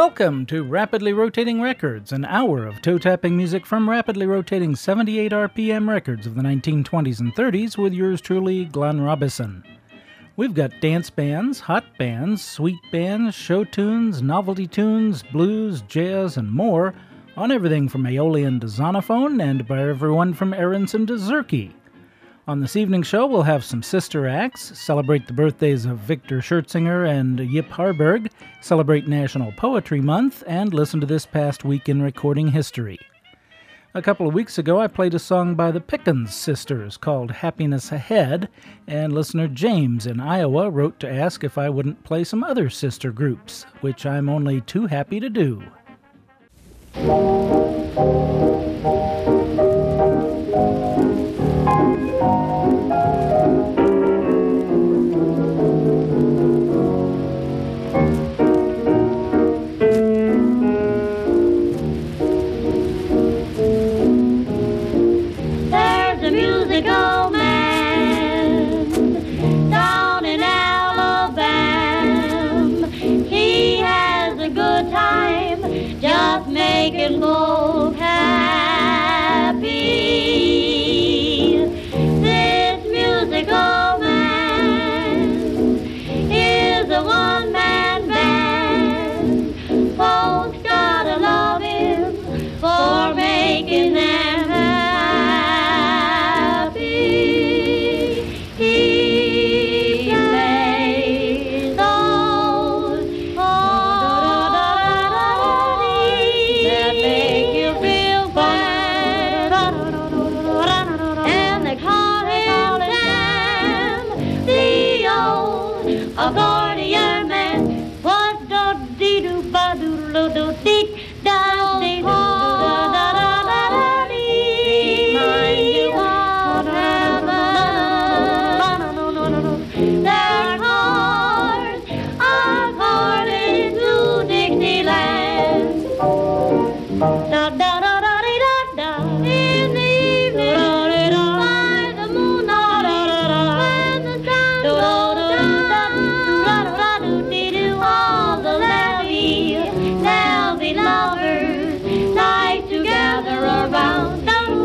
Welcome to Rapidly Rotating Records, an hour of toe-tapping music from rapidly rotating 78 RPM records of the 1920s and 30s with yours truly, Glenn Robison. We've got dance bands, hot bands, sweet bands, show tunes, novelty tunes, blues, jazz, and more on everything from Aeolian to Zonophone and by everyone from Aronson to Zerke. On this evening's show, we'll have some sister acts, celebrate the birthdays of Victor Schertzinger and Yip Harburg, celebrate National Poetry Month, and listen to this past week in recording history. A couple of weeks ago, I played a song by the Pickens sisters called Happiness Ahead, and listener James in Iowa wrote to ask if I wouldn't play some other sister groups, which I'm only too happy to do. Making folk happy. This musical man is a one-man band. Folks gotta love him for making them happy. He plays those accordion man, what do dee do ba do do do dee da dee do da da da da da dee. Mind you won't heaven. Their cars are calling to Dixieland. Da da da da dee da da. In the evening, by the moonlight, when the sun goes down. They'll be lovers, nice to gather around.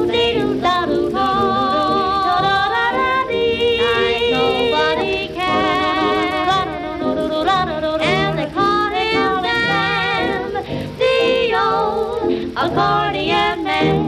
Nobody can. And they caught him Sam, the old accordion man.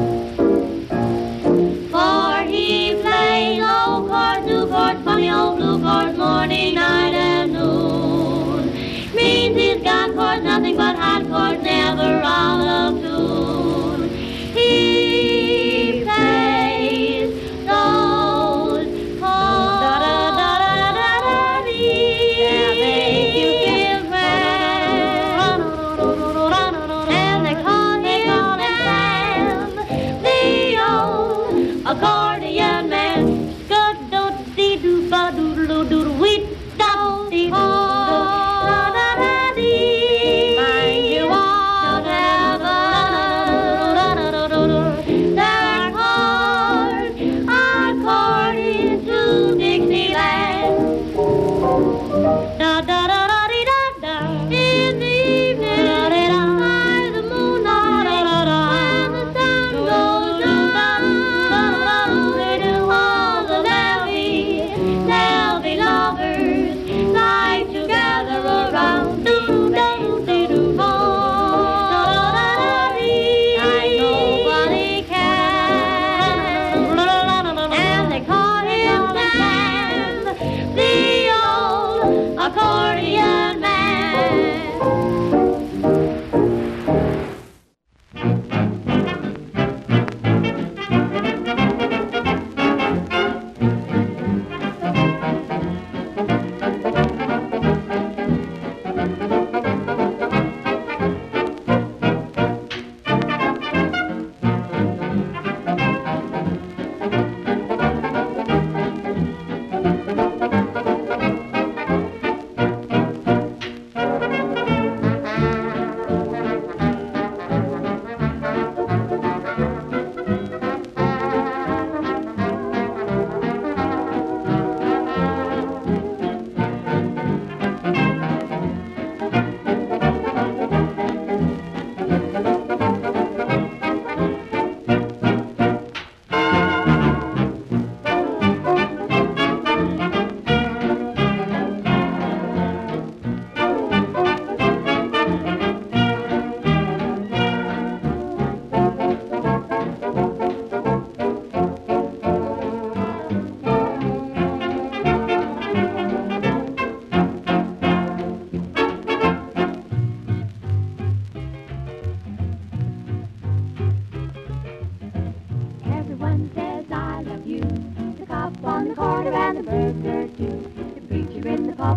For he plays old chords, new chords, funny old blue chords, morning, night, and noon. Means he's got chords, nothing but hot chords, never out of tune. He plays those chords that make you feel grand. And they call him Sam, the old accordion man. Scud-do-dee-doo-ba-doodle-doo-wee. Mind you won't have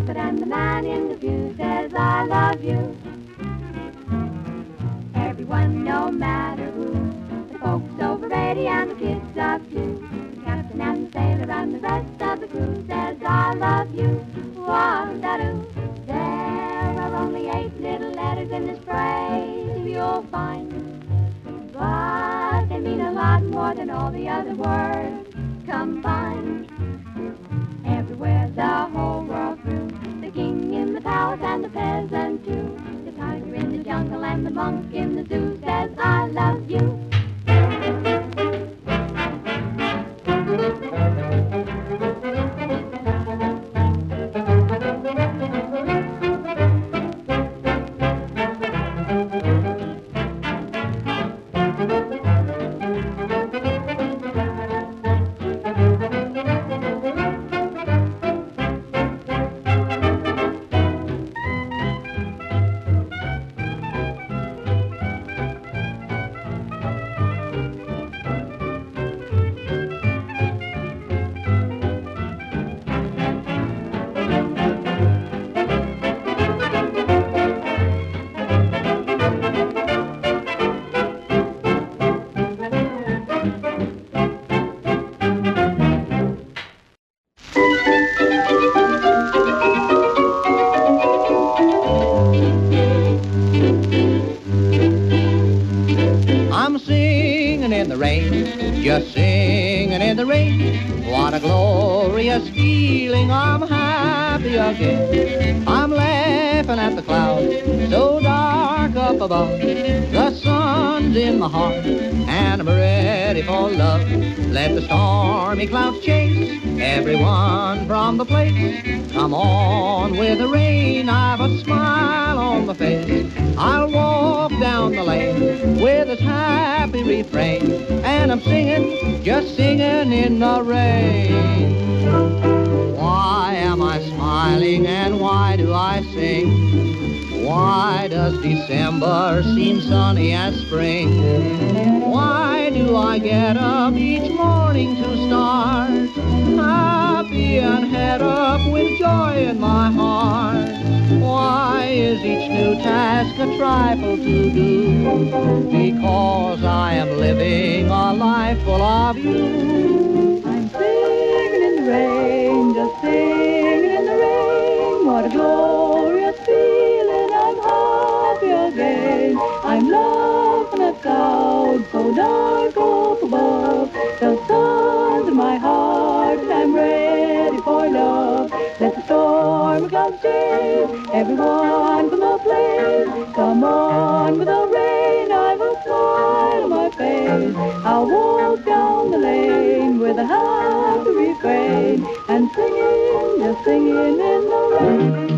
trumpet and the man in the pew says, I love you. Everyone, no matter who, the folks over 80 and the kids up too, the captain and the sailor and the rest of the crew says, I love you. Wah-da-doo. There are only 8 little letters in this phrase, you'll find, but they mean a lot more than all the other words combined. Everywhere, the whole world through, the king in the palace and the peasant too, the tiger in the jungle and the monk in the zoo says, I love you. Just singing in the rain, what a glorious feeling, I'm happy again. I'm laughing at the clouds, so dark up above, the sun's in my heart, and I'm ready for love. Let the stormy clouds chase everyone from the place. Come on with the rain, I've a smile on my face. I'll walk down the lane with this happy refrain, and I'm singing, just singing in the rain. Why am I smiling and why do I sing? Why does December seem sunny as spring? Why do I get up each morning to start, happy and head up with joy in my heart? Why is each new task a trifle to do? Because I am living a life full of you. I'm singing in the rain, just singing in the rain. What a glorious feeling, I'm happy again. I'm laughing at clouds so dark up above, the sun's in my heart and I'm ready for love. Let the storm clouds chase everyone from the place. Come on with the rain, I've a smile on my face. I'll walk down the lane with a happy refrain, and singing, just singing in the rain.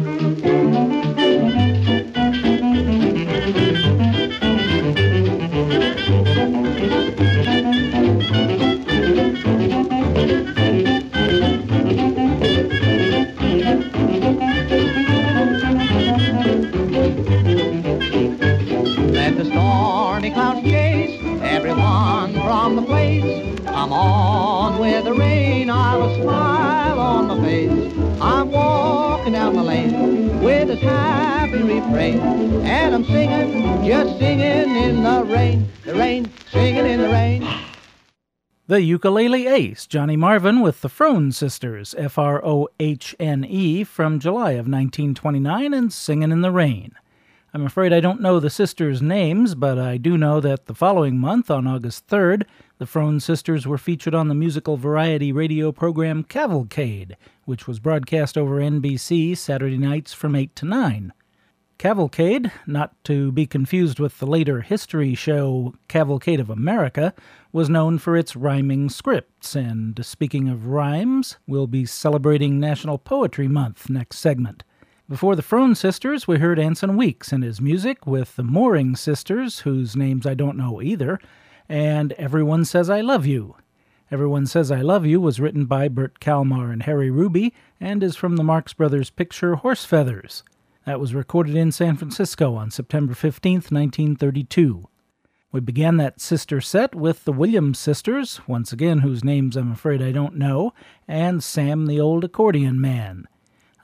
Let the stormy clouds chase everyone from the place. Come on with the rain, I've a smile on my face. I'm walking down the lane with this happy refrain, and I'm singing, just singing in the rain, singing in the rain. The Ukulele Ace, Johnny Marvin with the Frohn Sisters, Frohne, from July of 1929, and Singin' in the Rain. I'm afraid I don't know the sisters' names, but I do know that the following month, on August 3rd, the Frohn Sisters were featured on the musical variety radio program Cavalcade, which was broadcast over NBC Saturday nights from 8 to 9. Cavalcade, not to be confused with the later history show Cavalcade of America, was known for its rhyming scripts, and speaking of rhymes, we'll be celebrating National Poetry Month next segment. Before the Frohn Sisters, we heard Anson Weeks and his music with the Mooring Sisters, whose names I don't know either, and Everyone Says I Love You. Everyone Says I Love You was written by Bert Kalmar and Harry Ruby, and is from the Marx Brothers picture Horse Feathers. That was recorded in San Francisco on September 15th, 1932. We began that sister set with the Williams Sisters, once again whose names I'm afraid I don't know, and Sam the Old Accordion Man.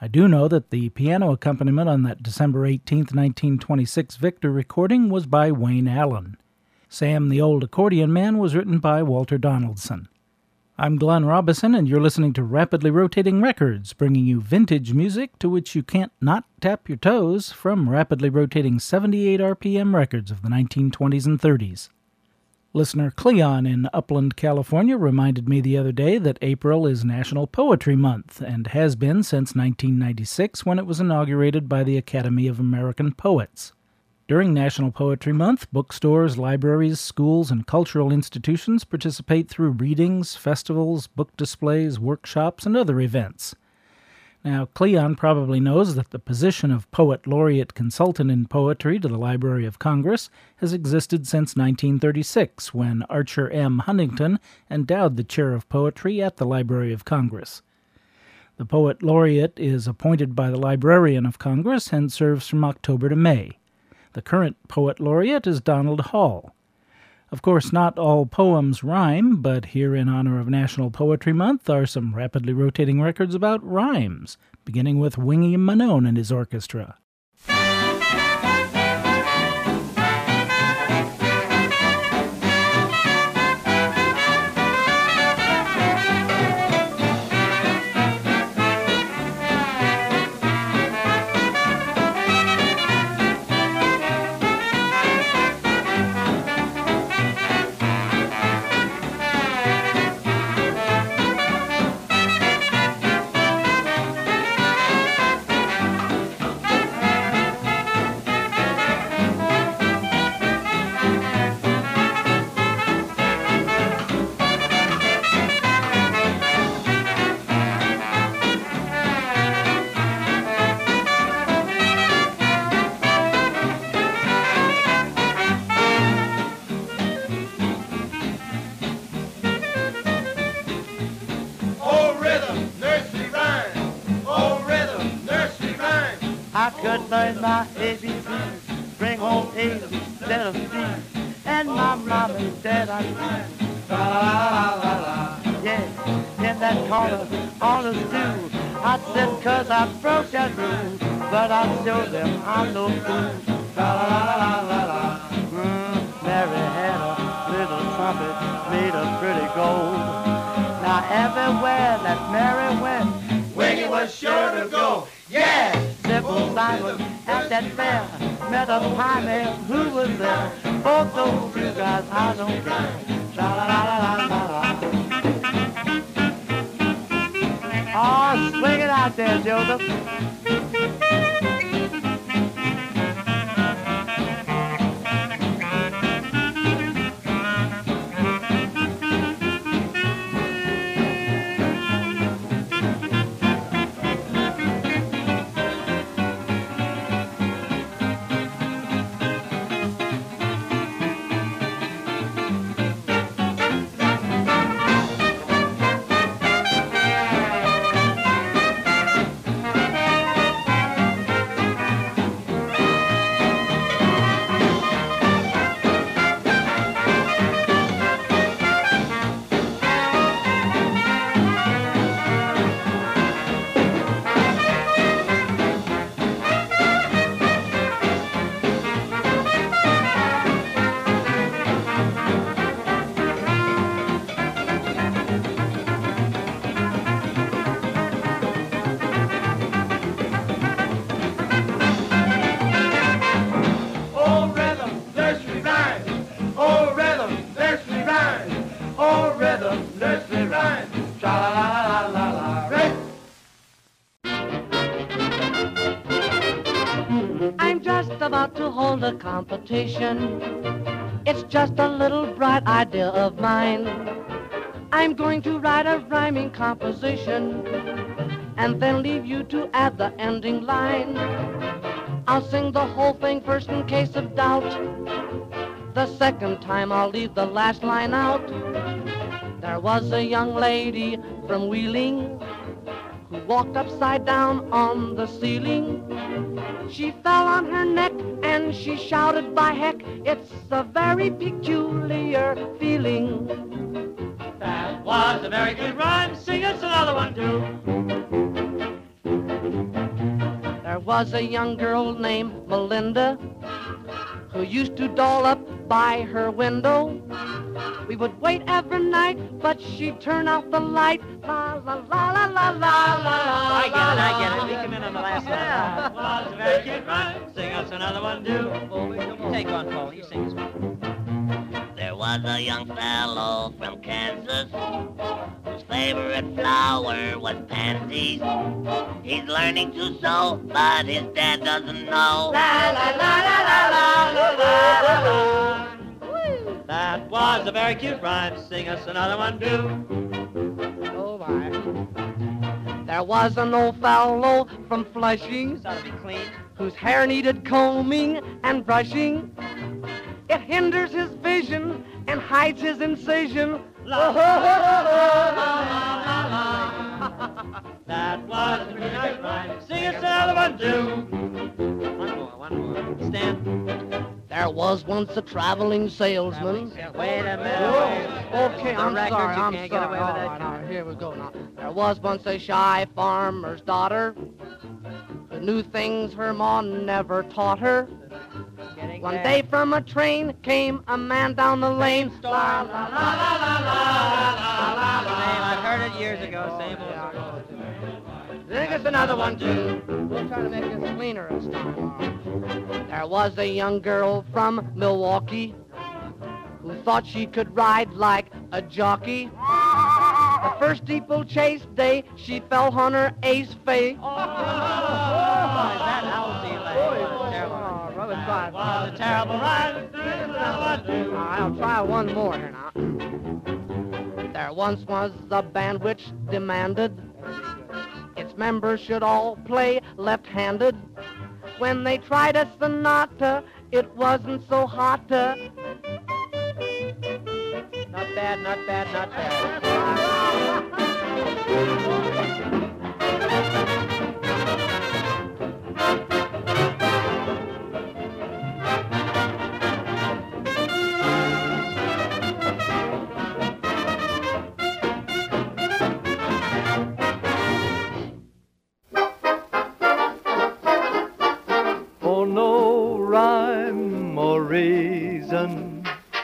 I do know that the piano accompaniment on that December 18, 1926 Victor recording was by Wayne Allen. Sam the Old Accordion Man was written by Walter Donaldson. I'm Glenn Robison, and you're listening to Rapidly Rotating Records, bringing you vintage music to which you can't not tap your toes from rapidly rotating 78 RPM records of the 1920s and 30s. Listener Cleon in Upland, California reminded me the other day that April is National Poetry Month, and has been since 1996 when it was inaugurated by the Academy of American Poets. During National Poetry Month, bookstores, libraries, schools, and cultural institutions participate through readings, festivals, book displays, workshops, and other events. Now, Cleon probably knows that the position of Poet Laureate Consultant in Poetry to the Library of Congress has existed since 1936, when Archer M. Huntington endowed the chair of poetry at the Library of Congress. The Poet Laureate is appointed by the Librarian of Congress and serves from October to May. The current Poet Laureate is Donald Hall. Of course, not all poems rhyme, but here in honor of National Poetry Month are some rapidly rotating records about rhymes, beginning with Wingy Manone and his orchestra. I could learn my ABCs, bring home A's instead of C's, and my mom and dad I'd see. La la la la la. Yeah, in that corner on the stool, I'd sit 'cause I broke that rule, but I'd show them I'm no fool. La la la la la. Mary had a little trumpet made of pretty gold. Now everywhere that Mary went, Wingy was sure to go. Yeah! Simple Simon at that fair met a pie man who was there. Both those two guys, I don't care. Sha-la-la-la-la-la. Oh, swing it out there, Joseph. About to hold a competition. It's just a little bright idea of mine. I'm going to write a rhyming composition and then leave you to add the ending line. I'll sing the whole thing first in case of doubt. The second time I'll leave the last line out. There was a young lady from Wheeling who walked upside down on the ceiling. She fell on her neck and she shouted, by heck, it's a very peculiar feeling. That was a very good rhyme. Sing us another one, too. was a young girl named Melinda who used to doll up by her window. We would wait every night, but she'd turn out the light. La la la la la la la. I get it. We come in on the last one. Was a very cute rhyme. Sing us another one, do. Take on, Paul. You sing this one. There was a young fellow from Kansas whose favorite flower was pansies. He's learning to sew, but his dad doesn't know. La la la la la la la la la. That was a very cute rhyme. Sing us another one, do. Oh my. There was an old fellow from Flushing This ought to be clean. whose hair needed combing and brushing. It hinders his vision and hides his incision. La la la la la la la. That was a very good rhyme. Sing us another one, do. One more. Stand. There was once a traveling salesman. Wait a minute. Okay, The I'm records, sorry, you I'm can't sorry. get away with All that right, kind all right, here we go now. There was once a shy farmer's daughter who knew things her ma never taught her. One day from a train came a man down the lane. La la la la la la la Same, I've heard it years ago. Same old. Sing us another one, too. We'll try to make this cleaner this time. There was a young girl from Milwaukee who thought she could ride like a jockey. The first steeplechase day, she fell on her ace face. That Halsey lady. Terrible. That was a terrible rhyme. Sing us another one, do. I'll try one more here now. There once was a band which demanded its members should all play left-handed. When they tried a sonata, it wasn't so hot. Not bad, not bad, not bad. For no rhyme or reason,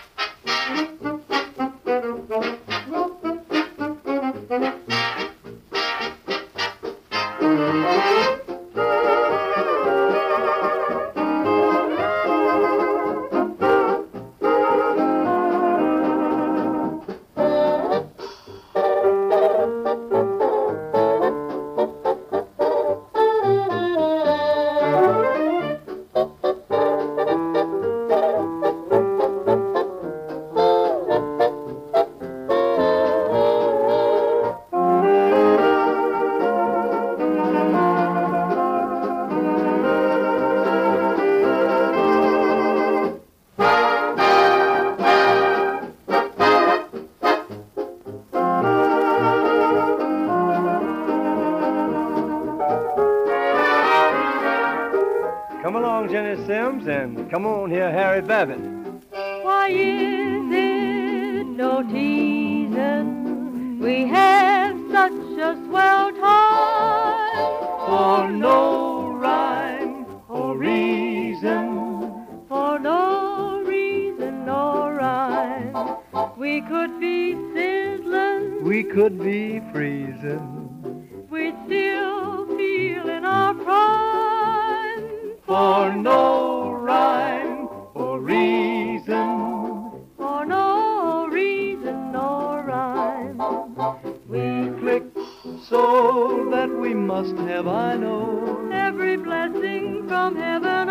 come along, Jenny Sims, and come on here, Harry Babbitt. Why is it no teasing? We have such a swell time. For no rhyme or reason, For no reason nor rhyme. We could be sizzling. we could be freezing. We'd still feel in our prime. For no rhyme or reason, For no reason nor rhyme. we click so that we must have, I know. Every blessing from heaven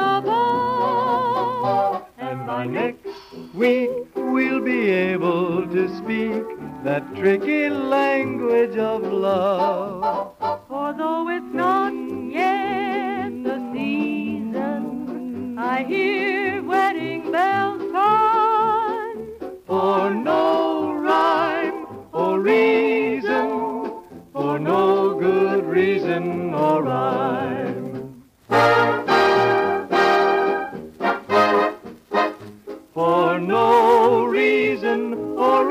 above. And by next week we'll be able to speak that tricky language of love. For though it's not yet the season, I hear wedding bells chime. For no rhyme or reason, for no good reason or rhyme. For no reason or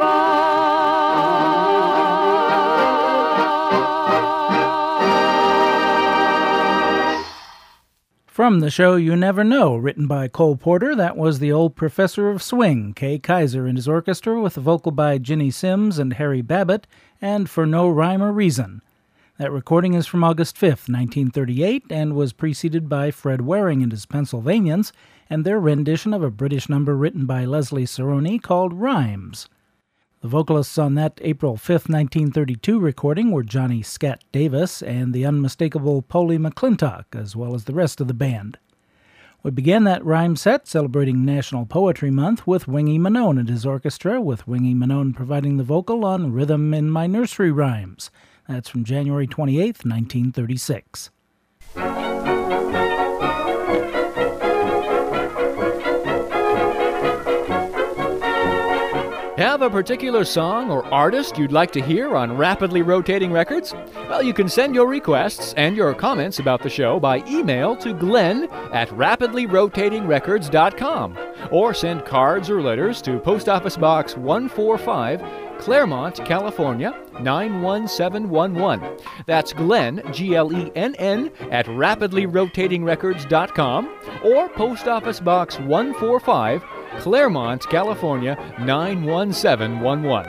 rhyme. From the show You Never Know, written by Cole Porter, that was The Old Professor of Swing, Kay Kaiser and his orchestra, with a vocal by Ginny Simms and Harry Babbitt, and For No Rhyme or Reason. That recording is from August 5th, 1938, and was preceded by Fred Waring and his Pennsylvanians, and their rendition of a British number written by Leslie Saroni called Rhymes. The vocalists on that April 5th, 1932 recording were Johnny Scat Davis and the unmistakable Polly McClintock, as well as the rest of the band. We began that rhyme set celebrating National Poetry Month with Wingy Manone and his orchestra, with Wingy Manone providing the vocal on Rhythm in My Nursery Rhymes. That's from January 28th, 1936. Have a particular song or artist you'd like to hear on Rapidly Rotating Records? Well, you can send your requests and your comments about the show by email to glenn@rapidlyrotatingrecords.com, or send cards or letters to Post Office Box 145, Claremont, California, 91711. That's Glenn, Glenn, at rapidlyrotatingrecords.com, or Post Office Box 145, Claremont, California, 91711.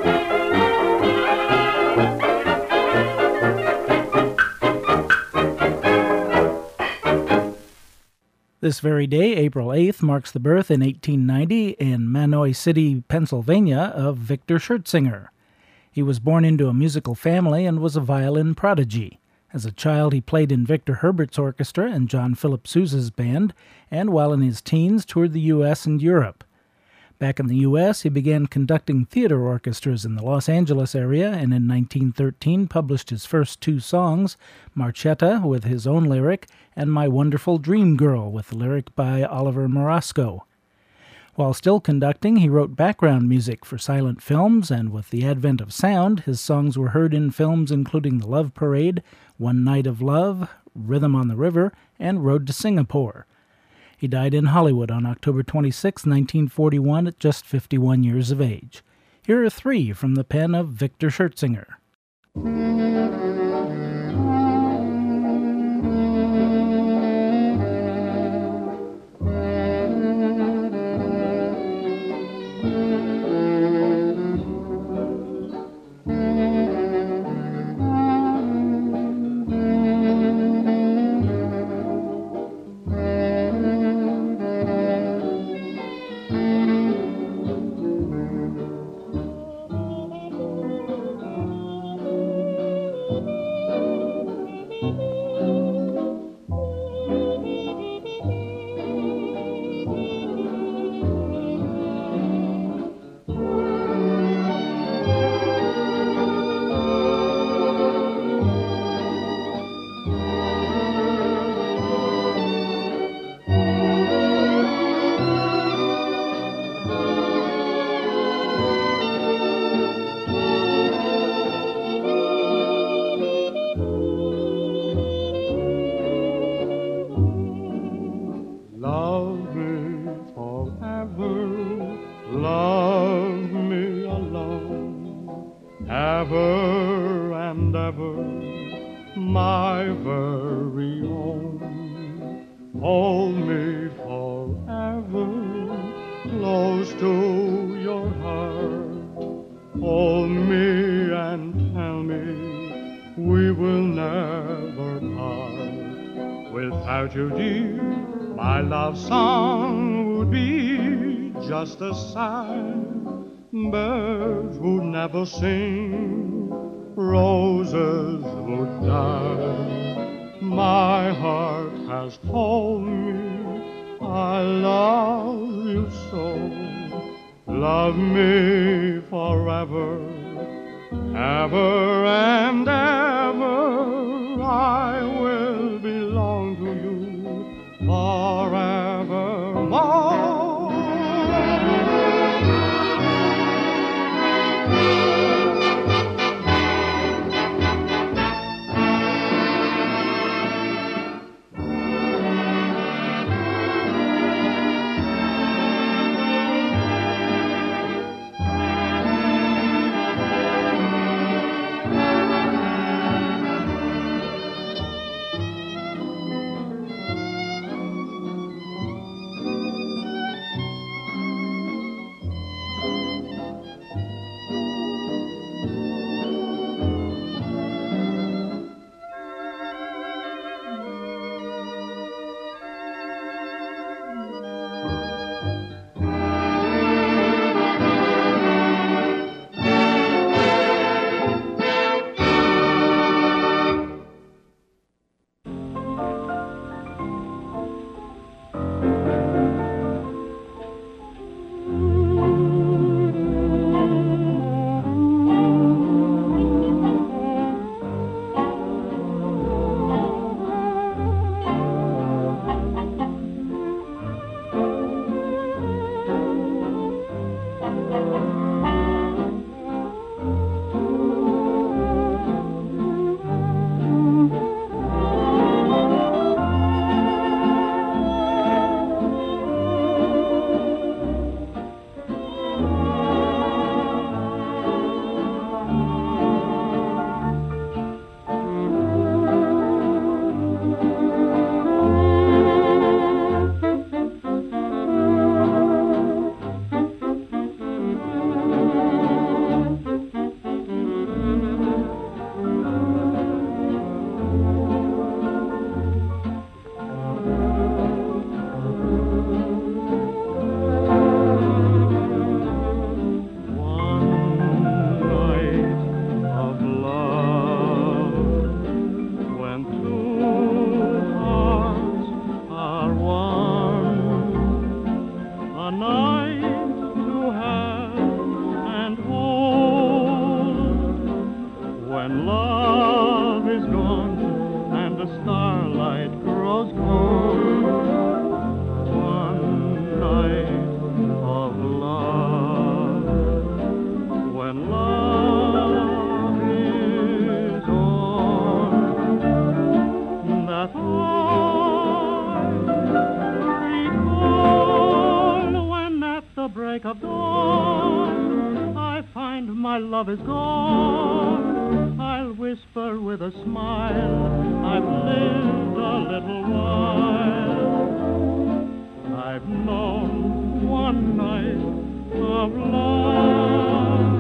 This very day, April 8th, marks the birth in 1890 in Manoy City, Pennsylvania, of Victor Schertzinger. He was born into a musical family and was a violin prodigy. As a child, he played in Victor Herbert's orchestra and John Philip Sousa's band, and while in his teens, toured the U.S. and Europe. Back in the U.S., he began conducting theater orchestras in the Los Angeles area, and in 1913 published his first two songs, Marchetta with his own lyric, and My Wonderful Dream Girl with the lyric by Oliver Morosco. While still conducting, he wrote background music for silent films, and with the advent of sound, his songs were heard in films including The Love Parade, One Night of Love, Rhythm on the River, and Road to Singapore. He died in Hollywood on October 26, 1941, at just 51 years of age. Here are three from the pen of Victor Schertzinger. Just a sigh, birds would never sing, roses would die. My heart has told me I love you so. Love me forever, ever and ever. I will belong to you forevermore. dawn I find my love is gone, I'll whisper with a smile, I've lived a little while. I've known one night of love.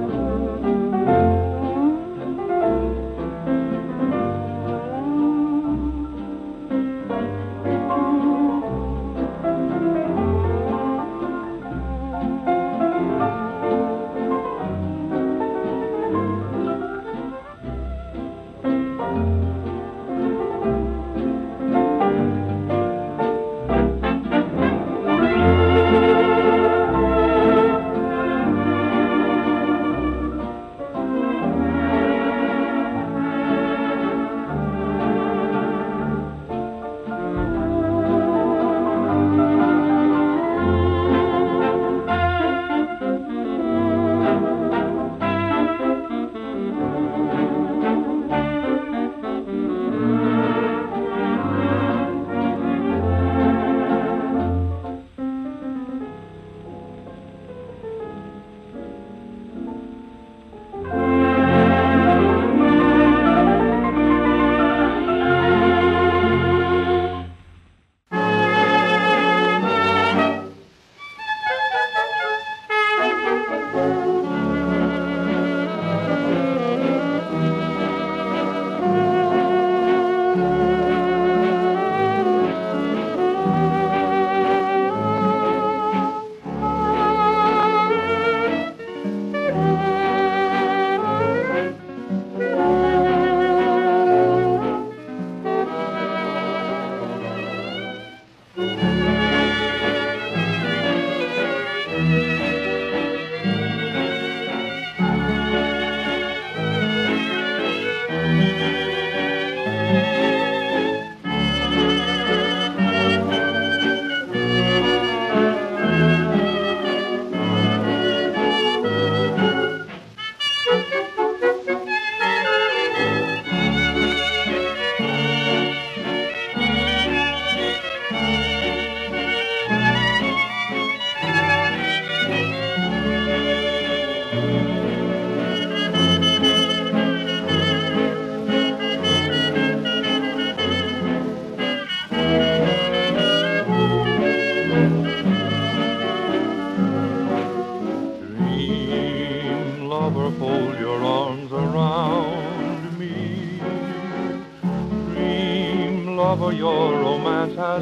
lover, your romance has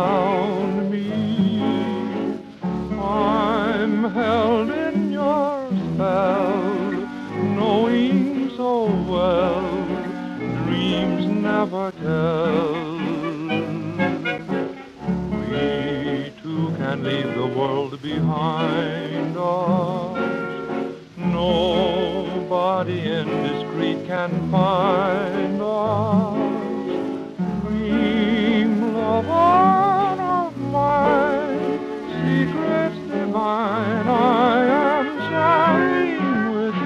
found me. I'm held in your spell, knowing so well, dreams never tell. We two can leave the world behind us. Nobody indiscreet can find us. Dream, lover of mine, secrets divine, I am sharing with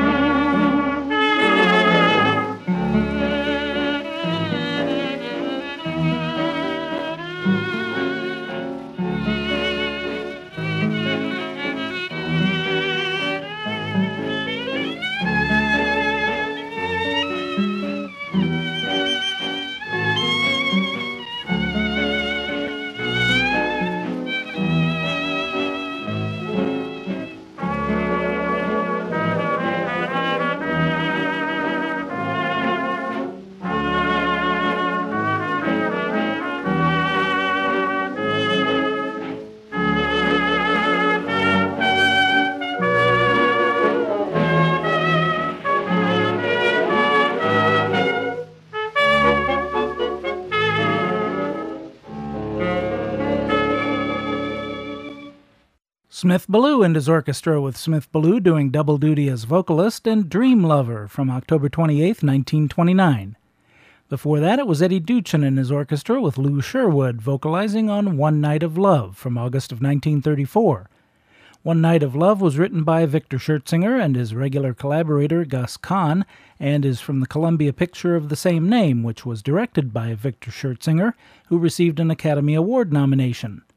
Smith Ballou and his orchestra, with Smith Ballou doing double duty as vocalist, and Dream Lover from October 28, 1929. Before that, it was Eddie Duchin and his orchestra with Lou Sherwood vocalizing on One Night of Love from August of 1934. One Night of Love was written by Victor Schertzinger and his regular collaborator Gus Kahn, and is from the Columbia picture of the same name, which was directed by Victor Schertzinger, who received an Academy Award nomination.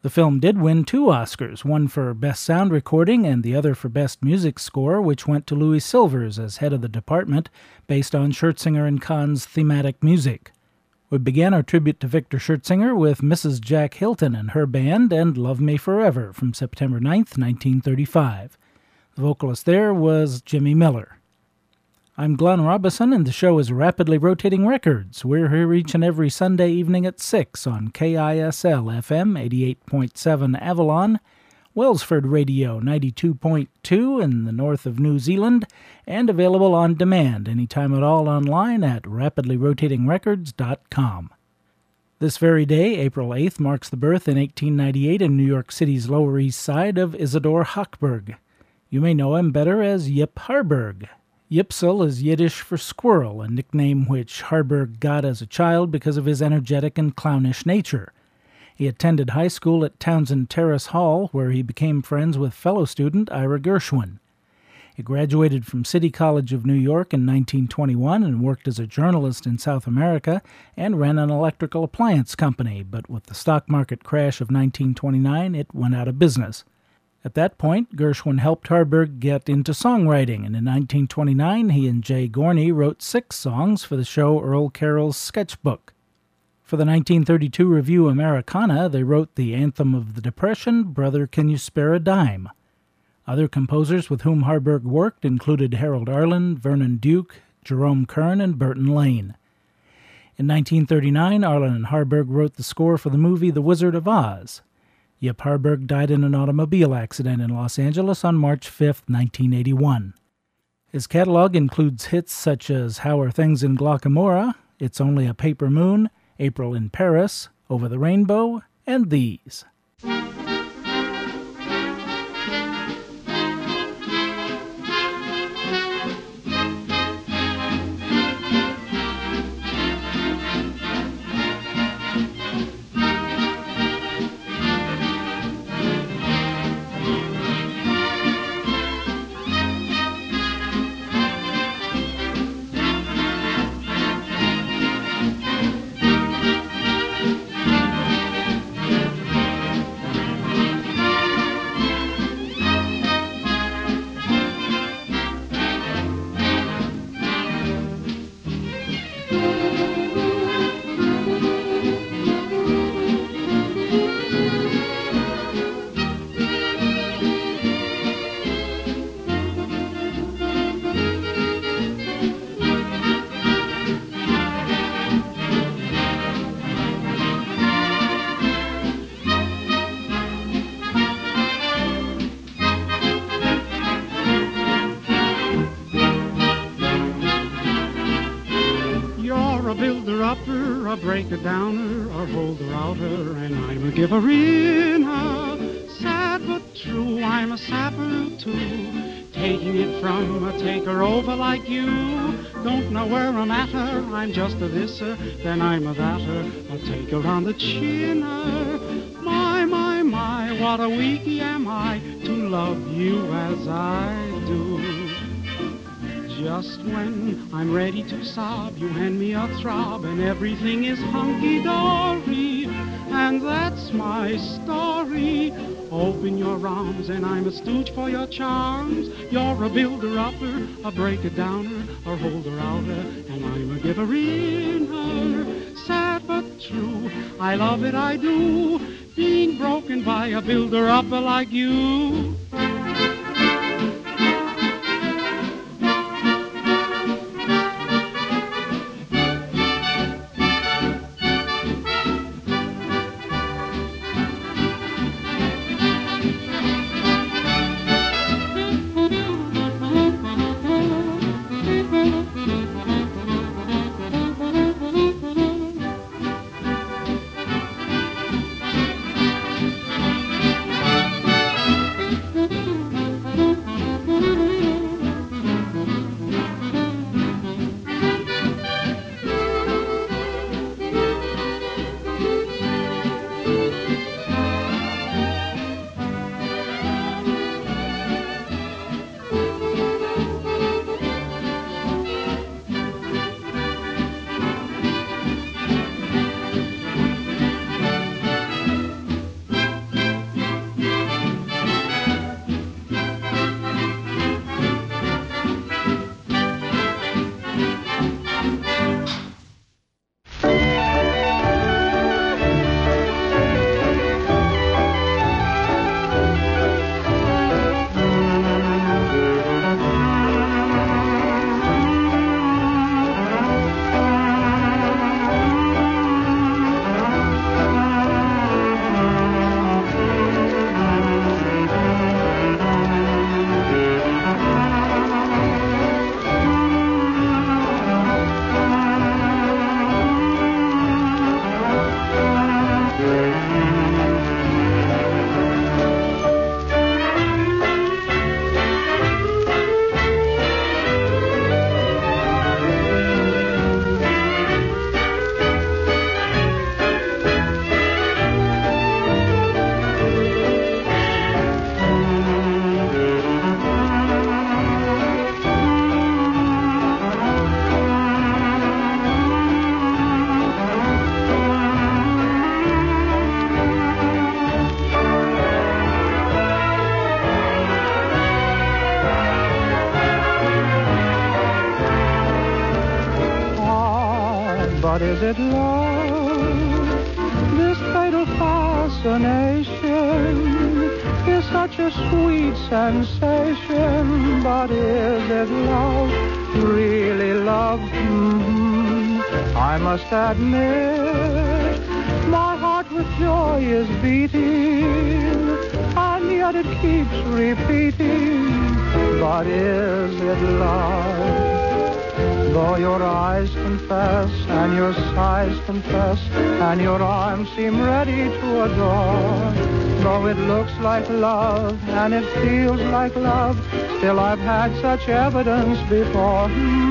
The film did win 2 Oscars, one for Best Sound Recording and the other for Best Music Score, which went to Louis Silvers as head of the department, based on Schertzinger and Kahn's thematic music. We began our tribute to Victor Schertzinger with Mrs. Jack Hilton and her band and Love Me Forever from September 9th, 1935. The vocalist there was Jimmy Miller. I'm Glenn Robison, and the show is Rapidly Rotating Records. We're here each and every Sunday evening at 6 on KISL-FM 88.7 Avalon, Wellsford Radio 92.2 in the north of New Zealand, and available on demand anytime at all online at rapidlyrotatingrecords.com. This very day, April 8th, marks the birth in 1898 in New York City's Lower East Side of Isidor Hochberg. You may know him better as Yip Harburg. Yipsel is Yiddish for squirrel, a nickname which Harburg got as a child because of his energetic and clownish nature. He attended high school at Townsend Terrace Hall, where he became friends with fellow student Ira Gershwin. He graduated from City College of New York in 1921 and worked as a journalist in South America and ran an electrical appliance company, but with the stock market crash of 1929, it went out of business. At that point, Gershwin helped Harburg get into songwriting, and in 1929 he and Jay Gorney wrote 6 songs for the show Earl Carroll's Sketchbook. For the 1932 review Americana, they wrote the anthem of the Depression, Brother Can You Spare a Dime? Other composers with whom Harburg worked included Harold Arlen, Vernon Duke, Jerome Kern, and Burton Lane. In 1939, Arlen and Harburg wrote the score for the movie The Wizard of Oz. Yip Harburg died in an automobile accident in Los Angeles on March 5, 1981. His catalog includes hits such as How Are Things in Glockamora, It's Only a Paper Moon, April in Paris, Over the Rainbow, and these. A break-a-downer, a holder-outer, and I'm a giver-inner. Sad but true, I'm a sapper too, taking it from a taker-over like you. Don't know where I'm at her, I'm just a thisser, then I'm a thatter, a taker on the chinner. My, what a weakie am I to love you as I do. Just when I'm ready to sob, you hand me a throb, and everything is hunky-dory, and that's my story. Open your arms, and I'm a stooge for your charms. You're a builder-upper, a break-a-downer, a holder-outer, and I'm a giver-inner. Sad but true, I love it, I do, being broken by a builder-upper like you. is it love? This fatal fascination is such a sweet sensation, but is it love, really love? I must admit, my heart with joy is beating, and yet it keeps repeating, but is it love? Though your eyes confess, and your sighs confess, and your arms seem ready to adore, though it looks like love, and it feels like love, still I've had such evidence before.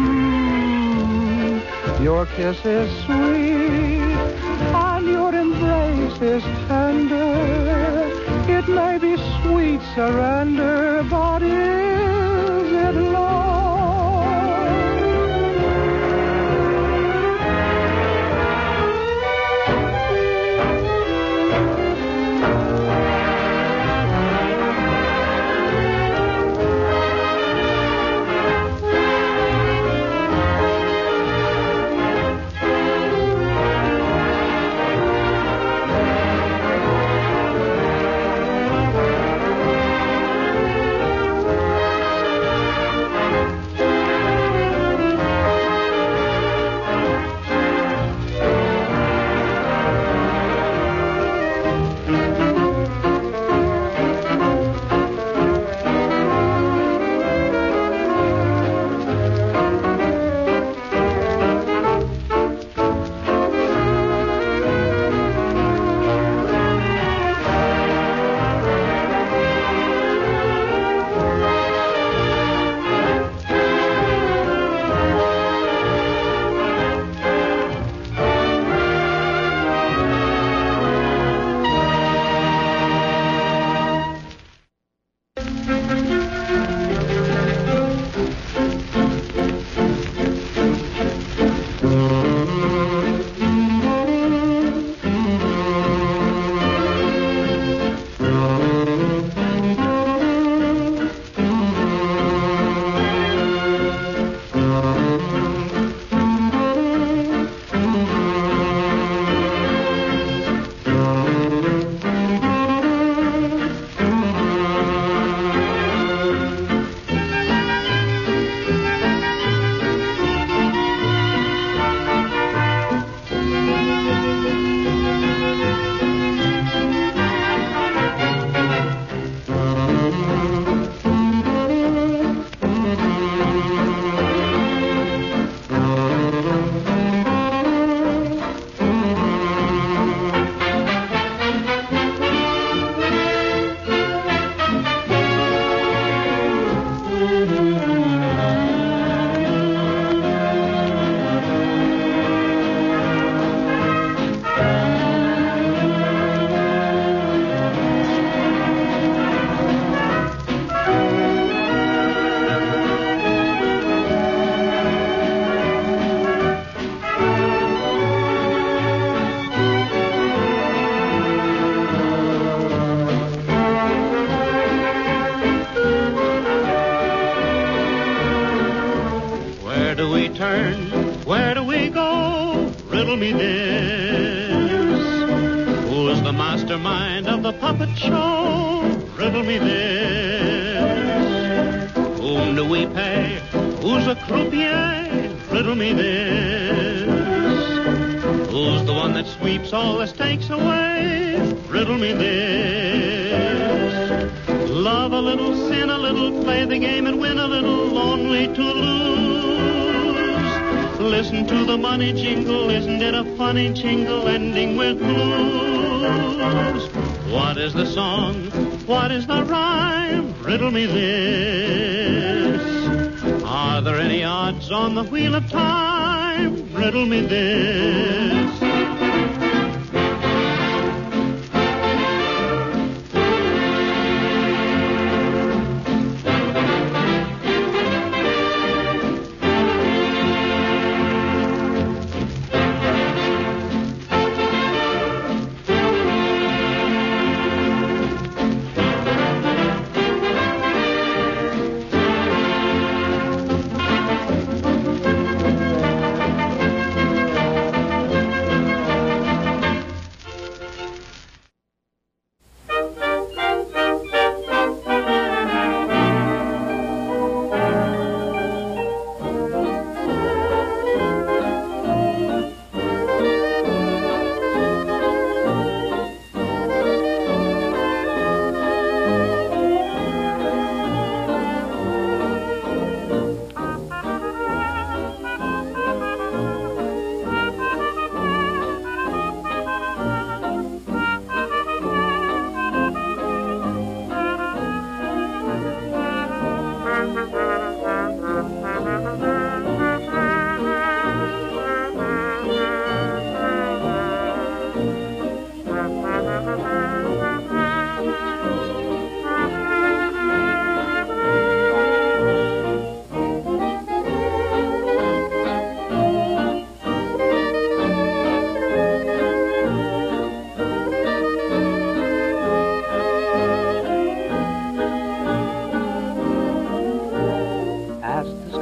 Your kiss is sweet, and your embrace is tender. It may be sweet surrender, but is it love? Mastermind of the puppet show, riddle me this. Whom do we pay? Who's a croupier? Riddle me this. Who's the one that sweeps all the stakes away? Riddle me this. Love a little, sin a little, play the game and win a little, only to lose. Listen to the money jingle, isn't it a funny jingle ending with blues? What is the song? What is the rhyme? Riddle me this. Are there any odds on the wheel of time? Riddle me this.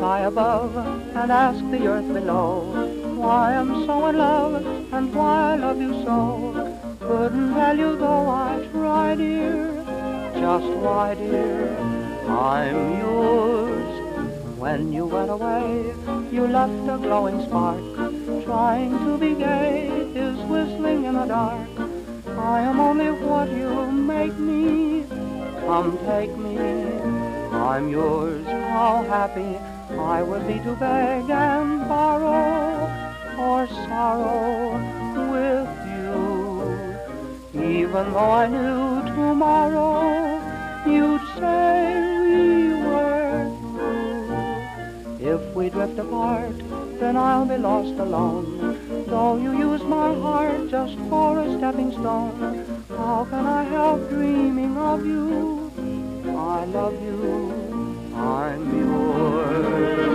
sky above and ask the earth below why I'm so in love and why I love you so. Couldn't tell you though I try, dear, just why, dear, I'm yours. When you went away, you left a glowing spark, trying to be gay, is whistling in the dark. I am only what you make me, come take me, I'm yours. How happy I would be to beg and borrow or sorrow with you. Even though I knew tomorrow you'd say we were through. If we drift apart, then I'll be lost alone, though you use my heart just for a stepping stone. How can I help dreaming of you? I love you, I'm yours.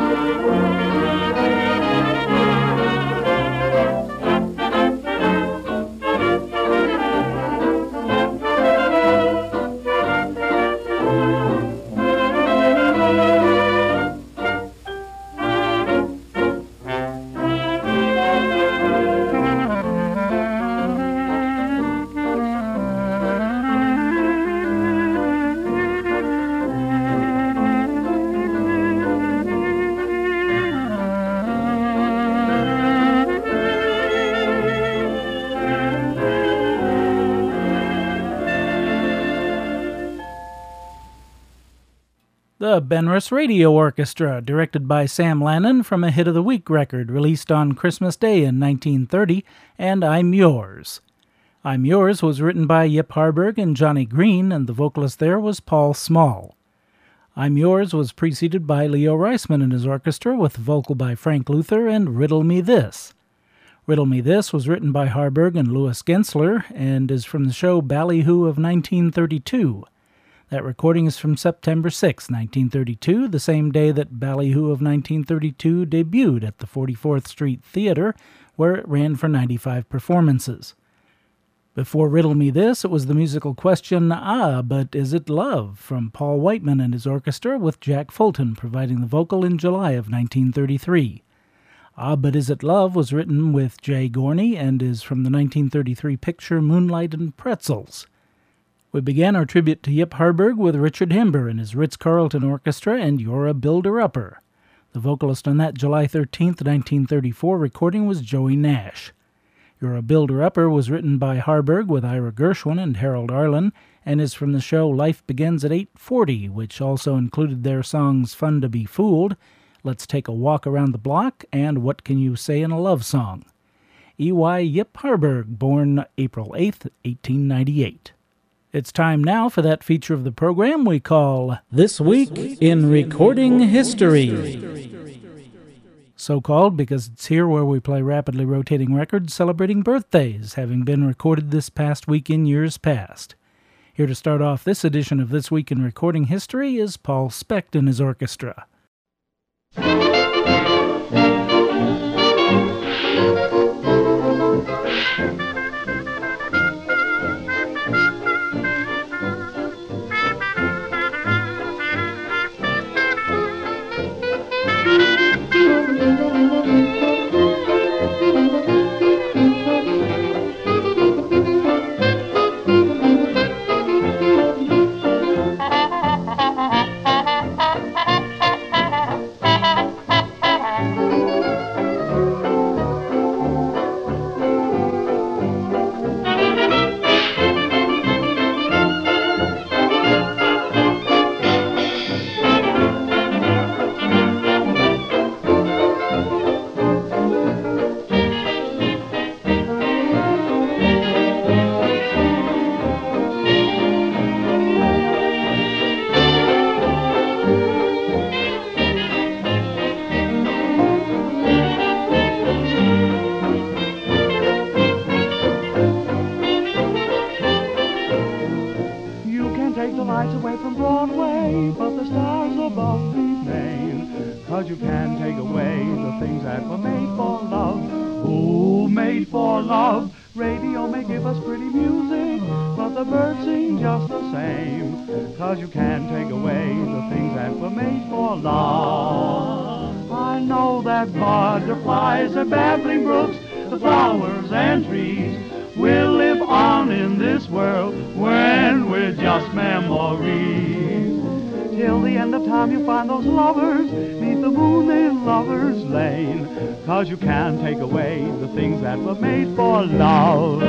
The Benris Radio Orchestra, directed by Sam Lannon, from a Hit of the Week record released on Christmas Day in 1930, and I'm Yours. I'm Yours was written by Yip Harburg and Johnny Green, and the vocalist there was Paul Small. I'm Yours was preceded by Leo Reisman and his orchestra, with vocal by Frank Luther and Riddle Me This. Riddle Me This was written by Harburg and Louis Gensler, and is from the show Ballyhoo of 1932. That recording is from September 6, 1932, the same day that Ballyhoo of 1932 debuted at the 44th Street Theater, where it ran for 95 performances. Before Riddle Me This, it was the musical question, Ah, But Is It Love? From Paul Whiteman and his orchestra, with Jack Fulton providing the vocal in July of 1933. Ah, But Is It Love was written with Jay Gorney and is from the 1933 picture Moonlight and Pretzels. We began our tribute to Yip Harburg with Richard Himber and his Ritz-Carlton Orchestra and You're a Builder-Upper. The vocalist on that July 13, 1934 recording was Joey Nash. You're a Builder-Upper was written by Harburg with Ira Gershwin and Harold Arlen and is from the show Life Begins at 8:40, which also included their songs Fun to Be Fooled, Let's Take a Walk Around the Block, and What Can You Say in a Love Song. E.Y. Yip Harburg, born April 8, 1898. It's time now for that feature of the program we call This Week in Recording History. So called because it's here where we play rapidly rotating records celebrating birthdays, having been recorded this past week in years past. Here to start off this edition of This Week in Recording History is Paul Specht and his orchestra. Cause you can't take away the things that were made for love. that butterflies are babbling brooks, the flowers and trees will live on in this world when we're just memories. Till the end of time you find those lovers neath the moon in Lover's Lane, 'cause you can't take away the things that were made for love.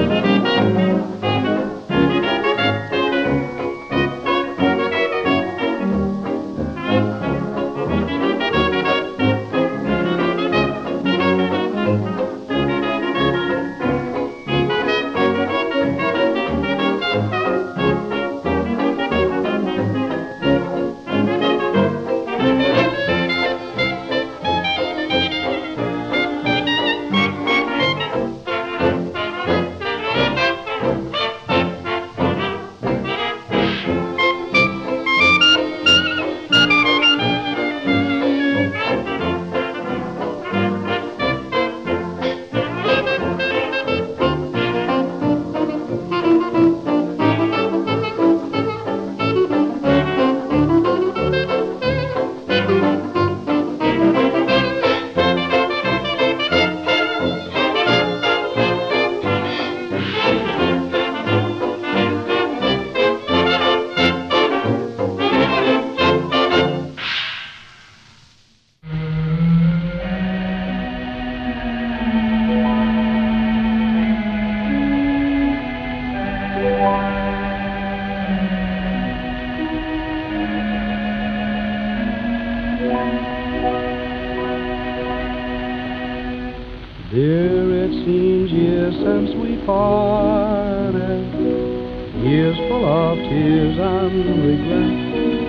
Dear, it seems years since we parted, years full of tears and regret.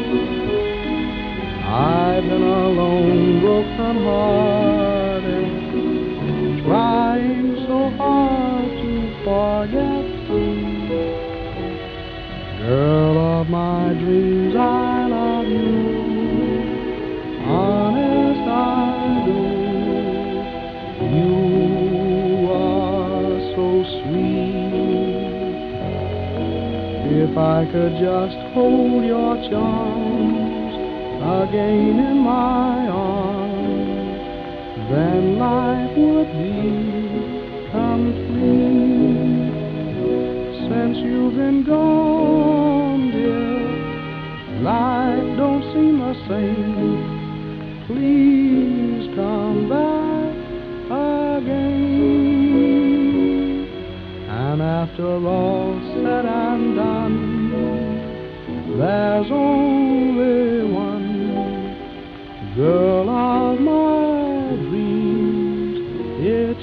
I've been alone, broken hearted, trying so hard to forget. Girl of my dreams, I love you, honest I do. You are so sweet. If I could just hold your charms again in my arms, then life would be complete. Since you've been gone, dear, life don't seem the same. Please come back again. And after all said and done, there's only one girl of my dreams, it's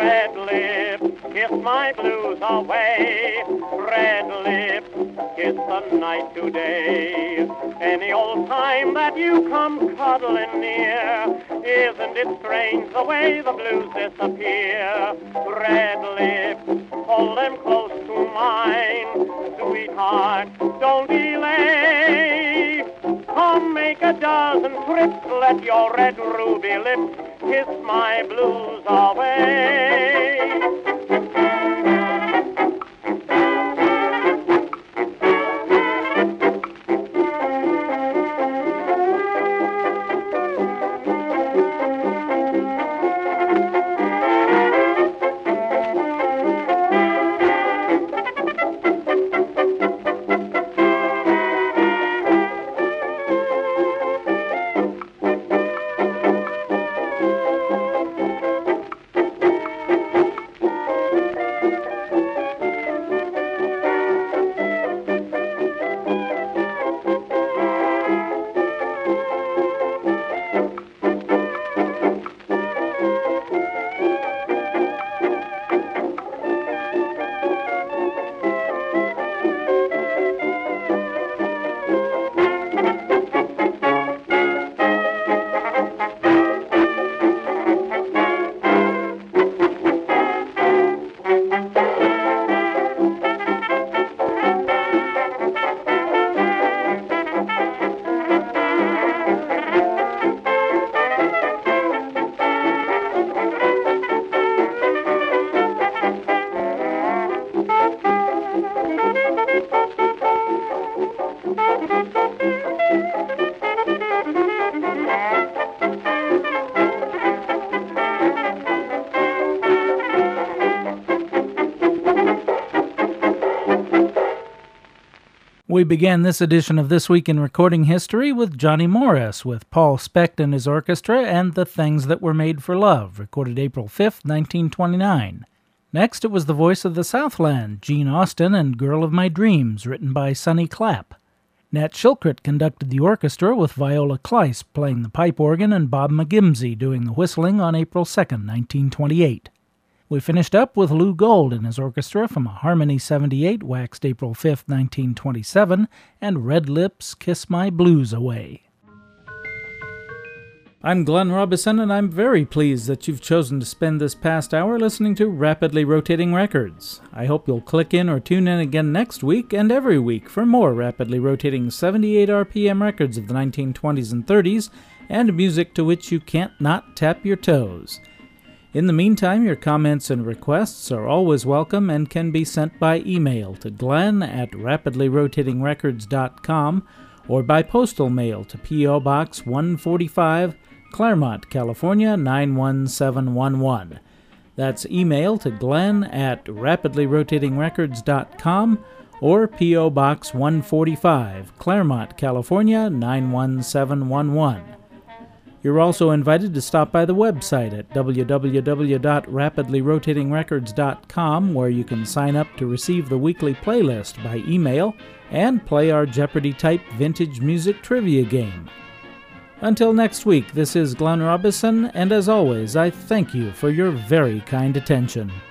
my blues away. Red lips, kiss the the night today. Any old time that you come cuddling near, isn't it strange the way the blues disappear? Red lips, hold them close to mine. Sweetheart, don't delay. Come make a dozen trips, let your red ruby lips kiss my blues away. We began this edition of This Week in Recording History with Johnny Morris, with Paul Specht and his orchestra, and The Things That Were Made for Love, recorded April 5th, 1929. Next, it was the voice of the Southland, Gene Austin and Girl of My Dreams, written by Sonny Clapp. Nat Shilkret conducted the orchestra, with Viola Kleist playing the pipe organ and Bob McGimsey doing the whistling, on April 2nd, 1928. We finished up with Lou Gold and his orchestra from a Harmony 78, waxed April 5th, 1927, and Red Lips, Kiss My Blues Away. I'm Glenn Robison, and I'm very pleased that you've chosen to spend this past hour listening to Rapidly Rotating Records. I hope you'll click in or tune in again next week and every week for more rapidly rotating 78 RPM records of the 1920s and 30s, and music to which you can't not tap your toes. In the meantime, your comments and requests are always welcome and can be sent by email to glenn@rapidlyrotatingrecords.com or by postal mail to P.O. Box 145, Claremont, California 91711. That's email to glenn@rapidlyrotatingrecords.com or P.O. Box 145, Claremont, California 91711. You're also invited to stop by the website at www.rapidlyrotatingrecords.com, where you can sign up to receive the weekly playlist by email and play our Jeopardy-type vintage music trivia game. Until next week, this is Glenn Robison, and as always, I thank you for your very kind attention.